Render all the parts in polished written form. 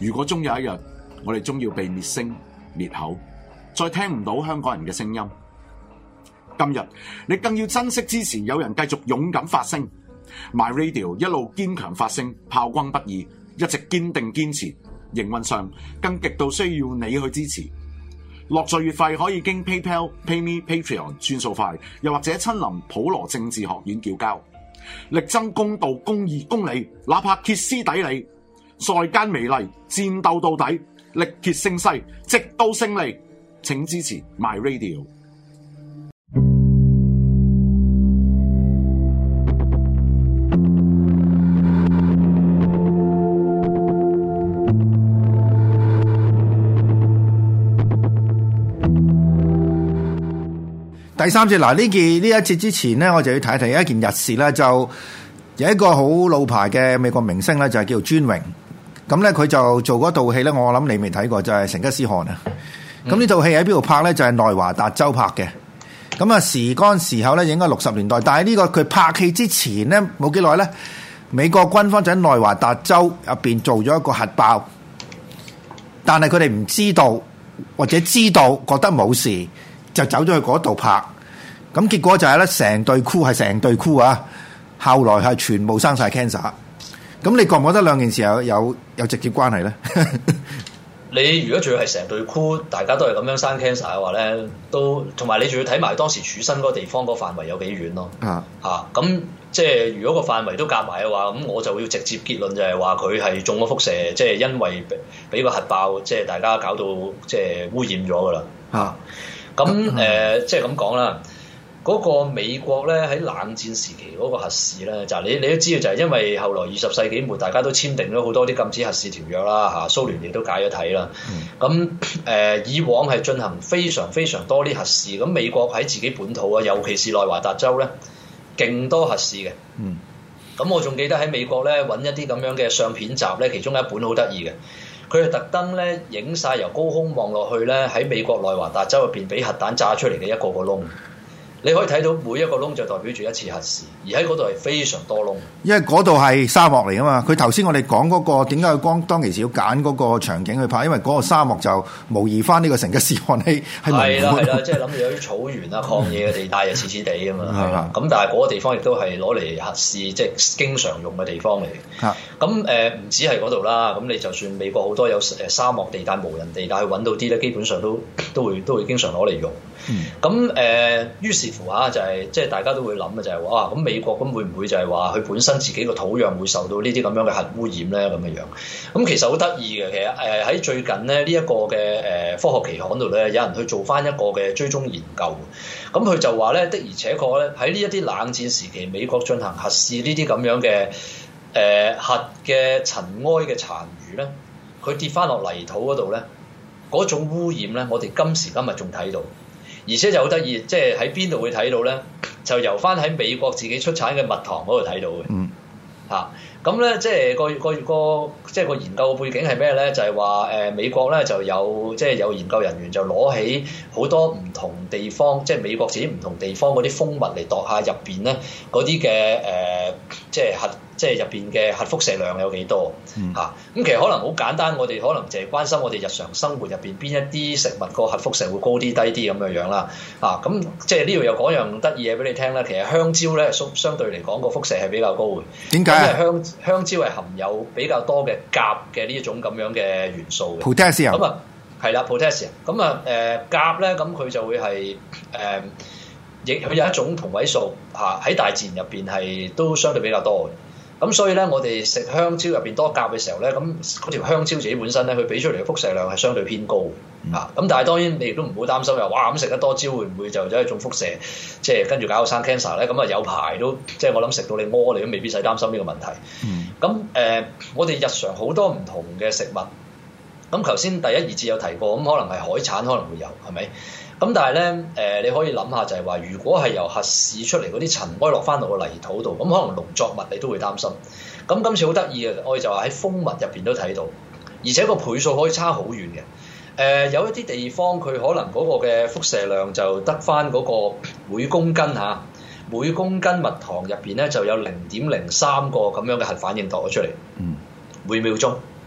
如果終有一日，我哋終要被滅聲滅口，再聽唔到香港人嘅聲音。今日你更要珍惜支持有人繼續勇敢發聲 ，My Radio 一路堅強發聲，炮轟不已，一直堅定堅持。營運上更極度需要你去支持。落座月費可以經 PayPal、PayMe、Patreon 轉數快，又或者親臨普羅政治學院繳交。力爭公道、公義、公理，哪怕歇斯底里，在間美利，戰鬥到底，力竭勝勢，直到勝利。請支持 My Radio。 第三節嗱，呢一節之前咧，我就要睇一睇一件日事啦。就有一個好老牌嘅美國明星咧，就係叫做尊榮。咁咧佢就做嗰套戲咧，我諗你未睇過，就係《成吉思汗》啊。咁呢套戲喺邊度拍咧？就係內華達州拍嘅。咁啊時間時候咧，應該60年代。但係呢個佢拍戲之前咧，冇幾耐咧，美國軍方就喺內華達州入邊做咗一個核爆，但係佢哋唔知道或者知道覺得冇事，就走咗去嗰度拍。咁結果就係咧，成隊 crew 啊，後來係全部生晒 cancer。咁你覺唔覺得兩件事有直接關係咧？ 你如果仲要係成隊 crew，大家都係咁樣生 cancer 嘅話咧，都同埋你仲要睇埋當時處身嗰個地方嗰個範圍有幾遠咯。咁即係如果個範圍都夾埋嘅話，咁我就會直接結論就係話佢係中咗輻射，即係因為俾個核爆，即係大家搞到即係污染咗噶啦。即係咁講啦。嗰個美國咧喺冷戰時期嗰個核試咧，就你都知道，就係因為後來20世紀末大家都簽訂咗好多啲禁止核試條約啦，蘇聯亦都解咗體啦。以往係進行非常非常多啲核試，咁美國喺自己本土啊，尤其是內華達州咧，勁多核試嘅。咁我仲記得喺美國咧揾一啲咁樣嘅相片集咧，其中一本好得意嘅，佢係特登咧影晒由高空望落去咧，喺美國內華達州入邊俾核彈炸出嚟嘅一個個窿。你可以睇到每一個窿就代表住一次核試，而喺嗰度係非常多窿。因為嗰度係沙漠嚟噶嘛，佢頭先我哋講嗰個點解佢當其時要揀嗰個場景去拍，因為嗰個沙漠就模擬翻呢個成吉思汗氣係咪？係啦，即係諗住有啲草原啊、曠野嘅地帶又似似地啊嘛。咁但係嗰個地方亦都係攞嚟核試，即係經常用嘅地方嚟。咁唔止係嗰度啦，咁你就算美國好多有沙漠地帶、無人地帶去揾到啲咧，基本上都會經常攞嚟用。於是乎就係即係大家都會諗嘅就係話咁美國咁會唔會就係話佢本身自己個土壤會受到呢啲咁樣嘅核污染咧咁嘅樣？咁其實好得意嘅，其實喺最近咧呢一個嘅科學期刊度咧，有人去做翻一個嘅追蹤研究，咁佢就話咧的而且確咧喺呢一啲冷戰時期美國進行核試呢啲咁樣嘅核嘅塵埃嘅殘餘咧，佢跌翻落泥土嗰度咧，嗰種污染咧，我哋今時今日仲睇到。而且就好得意，即係喺邊度會睇到咧？就由翻喺美國自己出產嘅蜜糖嗰度睇到嘅。咁咧即係個研究嘅背景係咩咧？就係話美國咧就有有研究人員就攞起好多唔同地方，即係美國自己唔同地方嗰啲蜂蜜嚟度下入邊咧嗰啲嘅即係入邊嘅核輻射量有幾多咁其實可能好簡單，我哋可能淨係關心我哋日常生活入邊邊一啲食物個核輻射會高啲低啲咁樣啦。咁即係呢度又講樣得意嘢俾你聽啦。其實香蕉咧相對嚟講個輻射係比較高嘅。點解？因為香蕉係含有比較多嘅鉀嘅呢一種咁樣嘅元素嘅。Potassium 咁係啦 ，potassium 咁鉀咧咁佢就會係亦佢有一種同位素喺大自然入邊係都相對比較多嘅。咁所以咧，我哋食香蕉入邊多鉀嘅時候咧，咁嗰條香蕉自己本身咧，佢俾出嚟嘅輻射量係相對偏高咁但係當然你亦都唔好擔心話，哇咁食得多蕉會唔會就走去中輻射，即係跟住搞到生 cancer 咧？咁有排都即係我諗食到你屙，你都未必使擔心呢個問題。我哋日常好多唔同嘅食物，咁頭先第一二節有提過，咁可能係海產可能會有，係咪？咁但係咧，你可以諗下就係話，如果係由核試出嚟嗰啲塵埃落翻到個泥土度，咁可能農作物你都會擔心。咁今次好得意嘅，我哋就話喺蜂蜜入邊都睇到，而且個倍數可以差好遠嘅。有一啲地方佢可能嗰個嘅輻射量就得翻嗰個每公斤蜜糖入邊咧就有0.03個咁樣嘅核反應度咗出嚟，每秒鐘。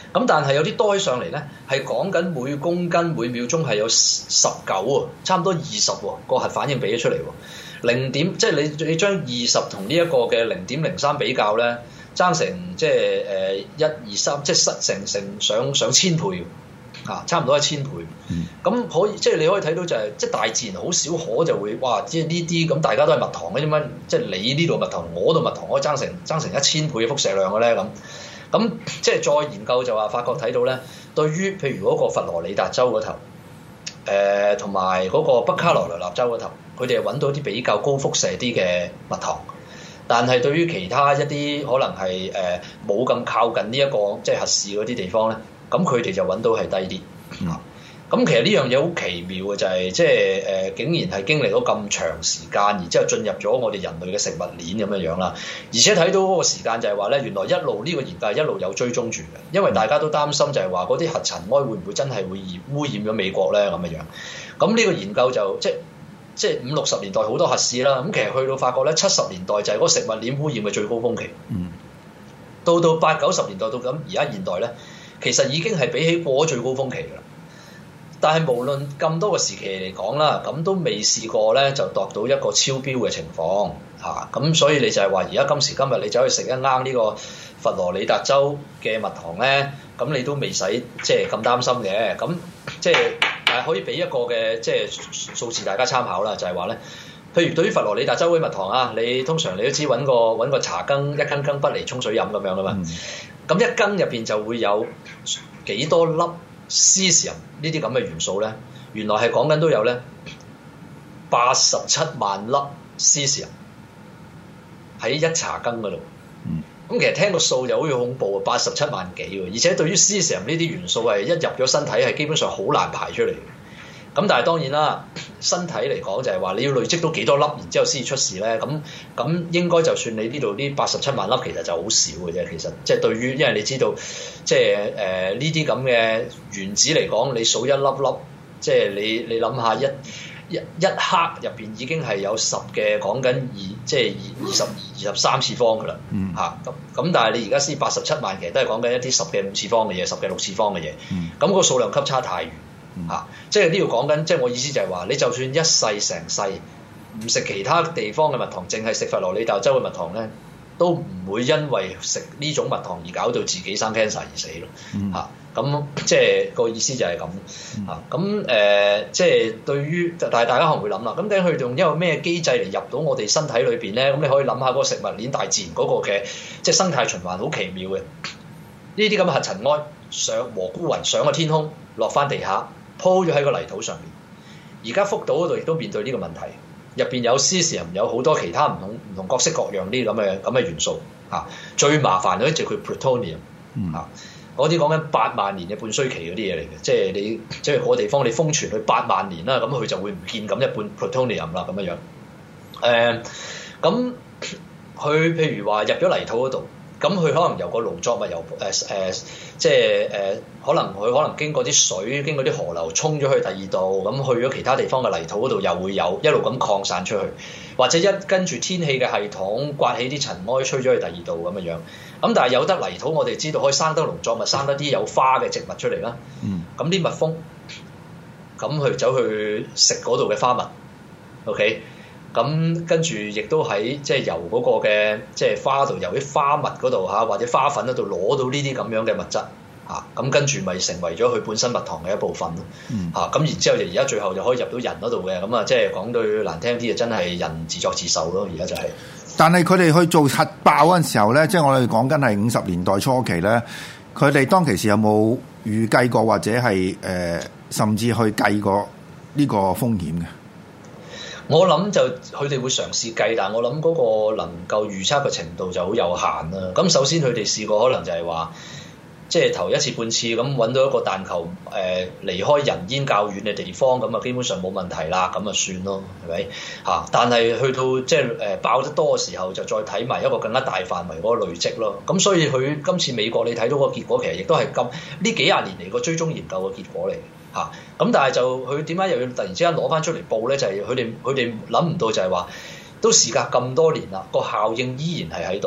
咁但係有啲多起上嚟咧，係講緊每公斤每秒鐘係有19喎，差唔多20喎個核反應俾咗出嚟喎。即係你將20同呢一個嘅0.03比較咧，爭成即係1、2、3，即係成上千倍啊，差唔多1000倍。咁可以即係你可以睇到就係即係大自然好少可就會哇！即係呢啲咁大家都係蜜糖嘅啫嘛，即係你呢度蜜糖，我度蜜糖可以爭成1000倍嘅輻射量嘅咧咁。咁即係再研究就話發覺睇到咧，對於譬如嗰個佛羅里達州嗰頭，同埋嗰個北卡羅來納州嗰頭，佢哋係揾到啲比較高輻射啲嘅蜜糖，但係對於其他一啲可能係冇咁靠近呢一個即係核試嗰啲地方咧，咁佢哋就揾到係低啲。咁其實呢樣嘢好奇妙嘅就係即係竟然係經歷咗咁長時間，然之後進入咗我哋人類嘅食物鏈咁樣啦。而且睇到嗰個時間就係話咧，原來一路呢個研究一路有追蹤住嘅，因為大家都擔心就係話嗰啲核塵埃會唔會真係會污染咗美國咧咁樣。咁呢個研究就即係50、60年代好多核試啦。咁其實去到發覺咧，70年代就係嗰個食物鏈污染嘅最高峰期。到80、90年代到咁而家現代咧，其實已經係比起過咗最高峰期㗎啦。但係無論咁多個時期嚟講啦，咁都未試過咧就度到一個超標嘅情況嚇。咁所以你就係話而家今時今日你走去食一啱呢個佛羅里達州嘅蜜糖咧，咁你都未使即係咁擔心嘅。咁即係可以俾一個嘅即係數字大家參考啦，就係話咧，譬如對於佛羅里達州嘅蜜糖啊，你通常你都知揾個茶羹一羹不離沖水飲咁樣噶嘛。咁一羹入邊就會有幾多粒cesium呢啲咁嘅元素咧，原來係講緊都有咧87萬粒cesium喺一茶羹嗰度。咁其實聽個數就好似恐怖啊，87萬幾喎！而且對於cesium呢啲元素係一入咗身體係基本上好難排出嚟。咁但係當然啦，身體嚟講就係話你要累積到幾多粒，然之後先至出事咧。咁應該就算你呢度呢87萬粒，其實就好少嘅啫。其實即係對於，因為你知道即係呢啲咁嘅原子嚟講，你數一粒粒，即係你諗下一克入邊已經係有10嘅講緊即係23次方㗎啦。咁但係你而家先87萬，其實都係講緊一啲10嘅5次方嘅嘢，10嘅6次方嘅嘢。咁個數量級差太遠。即係呢度講緊，即係我意思就係話，你就算一世成世唔食其他地方嘅蜜糖，淨係食佛羅里達州嘅蜜糖咧，都唔會因為食呢種蜜糖而搞到自己生 cancer 而死咯。咁即係個意思就係咁。咁即係對於，但係大家可能會諗啦，咁究竟佢用一個咩機制嚟入到我哋身體裏邊咧？咁你可以諗下嗰個食物鏈大自然嗰個嘅即係生態循環好奇妙嘅。呢啲咁嘅核塵埃上蘑菇雲上個天空，落翻地下，鋪咗喺個泥土上面。而家福島嗰度亦都面對呢個問題，入邊有cesium，有好多其他唔同各式各樣啲咁嘅元素。最麻煩嗰啲就係佢 plutonium。嗰啲講緊8萬年嘅半衰期嗰啲嘢嚟嘅，即係即係個地方你封存佢8萬年啦，咁佢就會唔見咁一半 plutonium 啦咁樣樣。咁佢譬如話入咗泥土嗰度。咁佢可能由個農作物可能經過啲水，經過啲河流沖咗去第二度，咁去咗其他地方嘅泥土嗰度又會有一路咁擴散出去，或者跟住天氣嘅系統刮起啲塵埃吹咗去第二度咁樣樣。咁但係有得泥土，我哋知道可以生得農作物，生得啲有花嘅植物出嚟啦。咁啲蜜蜂，咁佢走去食嗰度嘅花蜜。OK。咁跟住亦都喺即係由嗰個嘅即係花度，由啲花蜜嗰度或者花粉嗰度攞到呢啲咁樣嘅物質咁跟住咪成為咗佢本身蜜糖嘅一部分咯。咁然之後就而家最後就可以入到人嗰度嘅，咁即係講句難聽啲就真係人自作自受咯。而家就係。 但係佢哋去做核爆嗰陣時候咧，即係我哋講緊係50年代初期咧，佢哋當其時有冇預計過或者係甚至去計過呢個風險嘅？ 我諗就佢哋會嘗試計，但係我諗嗰個能夠預測嘅程度就好有限啦。咁首先佢哋試過可能就係話，即係頭一次半次咁揾到一個彈球離開人煙較遠嘅地方，咁啊基本上冇問題啦，咁啊算咯，係咪？但係去到即係爆得多嘅時候，就再睇埋一個更加大範圍嗰個累積咯。咁所以佢今次美國你睇到個結果，其實亦都係呢幾廿年嚟個追蹤研究嘅結果嚟。咁但係就佢點解又要突然之間攞翻出嚟報咧？就係佢哋諗唔到就係話，都時隔咁多年啦，個效應依然係喺度。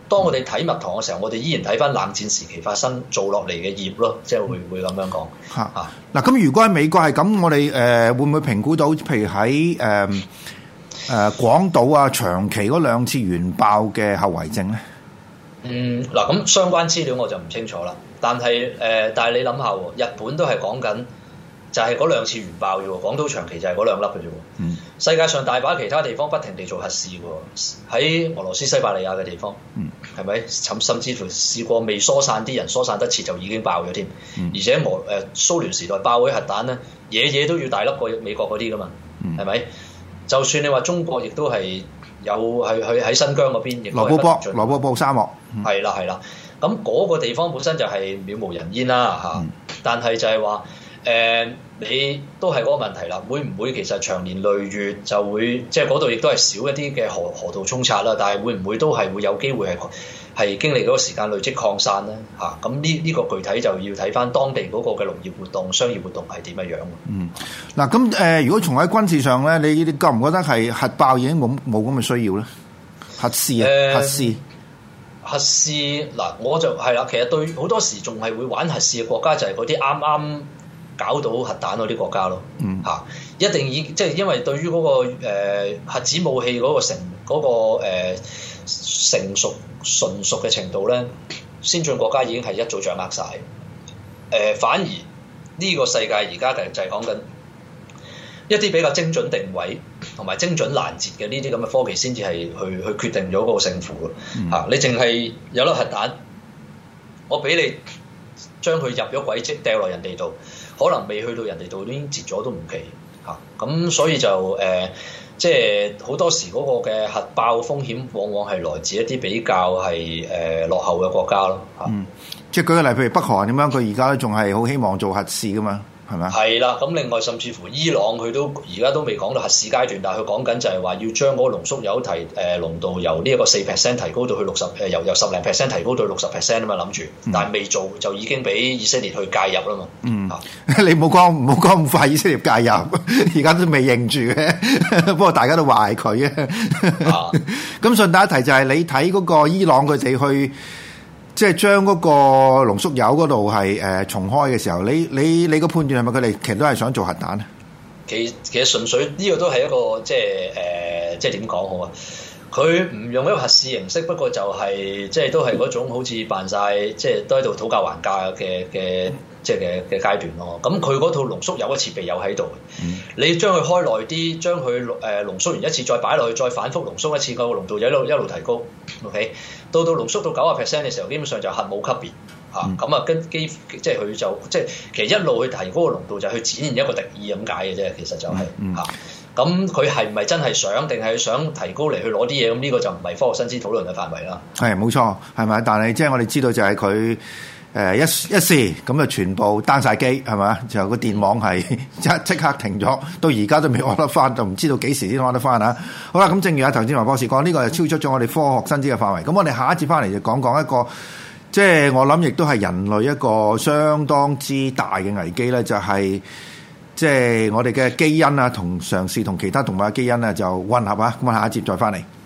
當我哋睇蜜糖嘅時候，我哋依然睇翻冷戰時期發生做落嚟嘅業咯，即係會咁樣講嚇。 嗱，咁如果喺美國係咁，我哋會唔會評估到，譬如喺廣島啊、長崎嗰兩次原爆嘅後遺症咧？ 嗱，咁相關資料我就唔清楚啦。但係你諗下喎，日本都係講緊就係嗰兩次原爆啫喎，廣島、長崎就係嗰兩粒嘅啫喎。世界上大把其他地方不停地做核試喎，喺俄羅斯西伯利亞嘅地方，係咪？甚至乎試過未疏散啲人，疏散得切就已經爆咗添。而且蘇聯時代爆嗰啲核彈咧，嘢都要大粒過美國嗰啲噶嘛，係咪？就算你話中國亦都係有去喺新疆嗰邊，亦都係羅布泊沙漠， 係啦。咁嗰個地方本身就係渺無人煙啦嚇，但係就係話你都係嗰個問題啦，會唔會其實長年累月就會即係嗰度亦都係少一啲嘅河道沖刷啦？但係會唔會都係會有機會係經歷嗰個時間累積擴散咧嚇？咁呢個具體就要睇翻當地嗰個嘅農業活動、商業活動係點樣樣。 嗱咁如果從喺軍事上咧，你覺唔覺得係核爆已經冇咁嘅需要咧？核試嗱，我就係啦。其實對好多時仲係會玩核試嘅國家，就係嗰啲啱啱搞到核彈嗰啲國家咯。一定即係因為對於嗰個核子武器嗰個成熟純熟嘅程度咧，先進國家已經係一早掌握晒。反而呢個世界而家就係講緊一啲比較精準定位同埋精準攔截嘅呢啲咁嘅科技，先至係去決定咗嗰個勝負咯。你淨係有粒核彈，我俾你將佢入咗軌跡掉落人哋度，可能未去到人哋度已經截咗都唔奇嚇。咁所以就即係好多時嗰個嘅核爆風險，往往係來自一啲比較係落後嘅國家咯。 即係舉個例，譬如北韓點樣，佢而家都仲係好希望做核試噶嘛。係咪？係啦，咁另外甚至乎伊朗佢都而家都未講到核試階段，但係佢講緊就係話要將嗰個濃縮鈾濃度由呢一個4% 提高到去60%，由10% 提高到 60% 啊嘛，諗住，但係未做就已經俾以色列去介入啦嘛。 你唔好講咁快，以色列介入，而家都未認住嘅，不過大家都話係佢啊。咁順帶一提就係你睇嗰個伊朗佢哋去。即係將嗰個濃縮鈾嗰度係重開嘅時候，你個判斷係咪佢哋其實都係想做核彈咧？ 其實純粹呢個都係一個即係點講好啊？佢唔用一個核試形式，不過就係即係都係嗰種好似扮晒，即係都喺度討價還價嘅即係嘅階段咯。咁佢嗰套濃縮鈾嘅設備有喺度，你將佢開耐啲，將佢濃縮完一次再擺落去，再反覆濃縮一次，個濃度就一路提高。OK， 到濃縮到90% 嘅時候，基本上就核武級別嚇。咁即係佢就即係其實一路去提高個濃度，就去展現一個敵意咁解嘅啫。其實就係嚇。咁佢係唔係真係想，定係想提高嚟去攞啲嘢？咁呢個就唔係科學新知討論嘅範圍啦。 係冇錯，係咪？但係即係我哋知道就係佢一試咁就全部單晒機係咪？就個電網係即刻停咗，到而家都未攞得翻，就唔知道幾時先攞得翻啊！好啦，咁正如阿頭先華博士講，呢個係超出咗我哋科學新知嘅範圍。咁我哋下一節翻嚟就講一個，即係我諗亦都係人類一個相當之大嘅危機咧，就係。即係我哋嘅基因啊，同嘗試同其他動物嘅基因啊，就混合啊。咁我下一節再翻嚟。